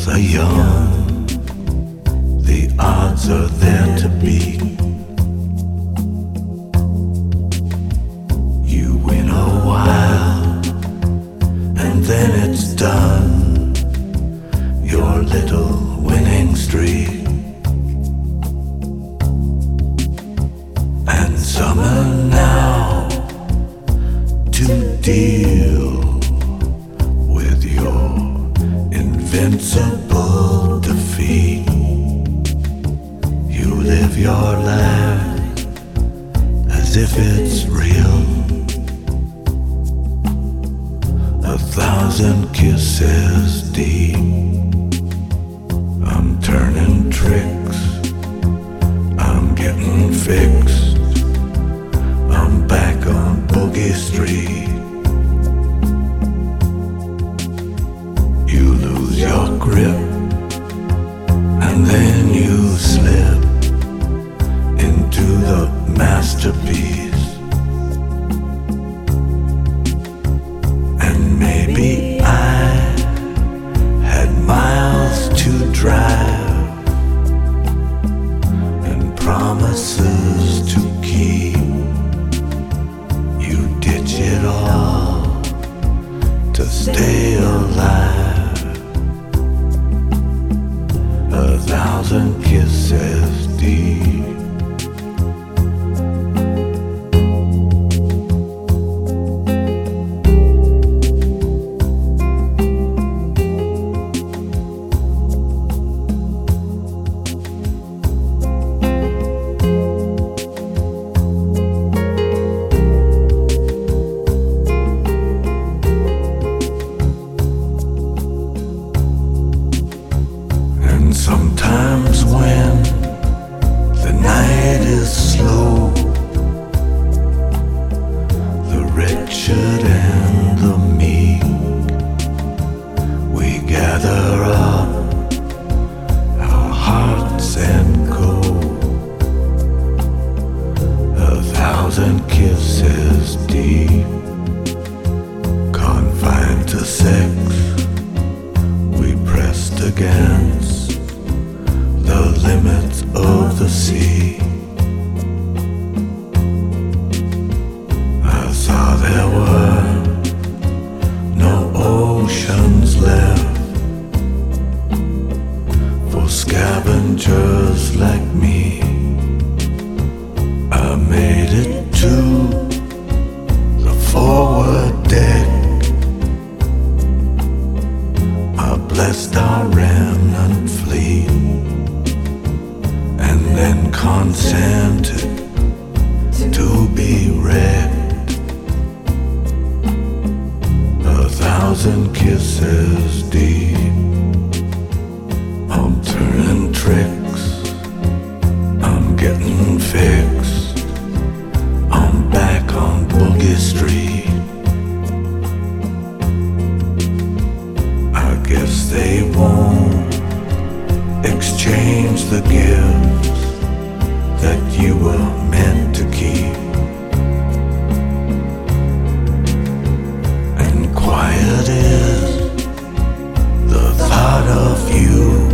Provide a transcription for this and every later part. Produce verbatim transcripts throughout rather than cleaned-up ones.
are young, the odds are there to beat. You win a while, and then it's done, your little winning streak. And summer now to deal with your invincible defeat. You live your life as if it's real. A thousand kisses deep. I'm turning tricks, I'm getting fixed, I'm back on Boogie Street. You lose your grip, and then you slip into the masterpiece. And maybe I had miles to drive and promises to keep. You ditch it all to stay alive. A thousand kisses deep. Sometimes when the night is slow, the wretched and the meek, we gather up our hearts and go. A thousand kisses deep, confined to sex, we pressed against the limits of the sea. I saw there were no oceans left for scavengers like me. I made it to the forward deck. I blessed our remnant fleet, and then consented to be wrecked. A thousand kisses deep. I'm turning tricks, I'm getting fixed, I'm back on Boogie Street. I guess they won't exchange the gifts that you were meant to keep. And quiet is the thought of you,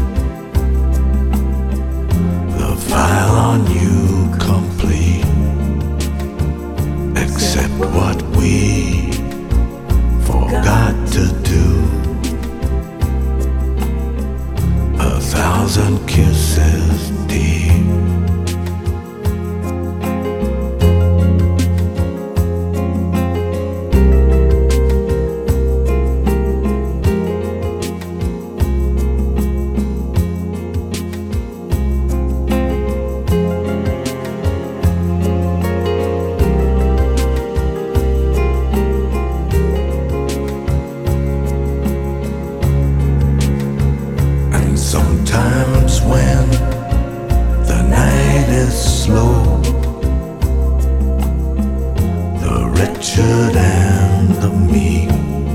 the file on you complete, except what we forgot to do. A thousand kisses deep. Sometimes when the night is slow, the wretched and the meek,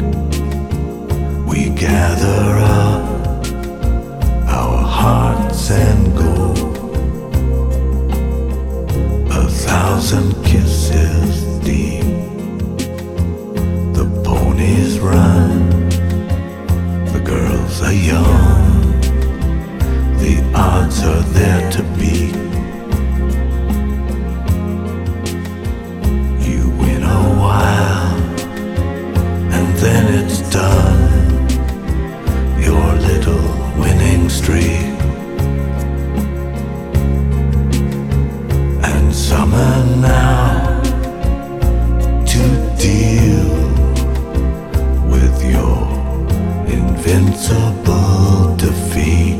we gather up our hearts and go. A thousand kisses deep. The ponies run, the girls both are young, the odds are there to beat. You win a while, and then it's done, your little winning streak. And summer now to deal with your invincible defeat.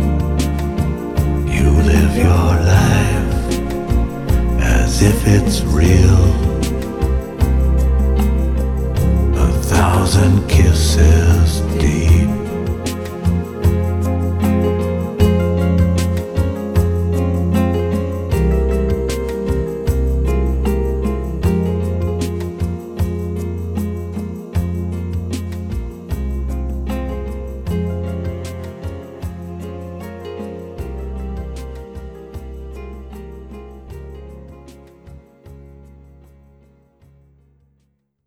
You live your life as if it's real. A thousand kisses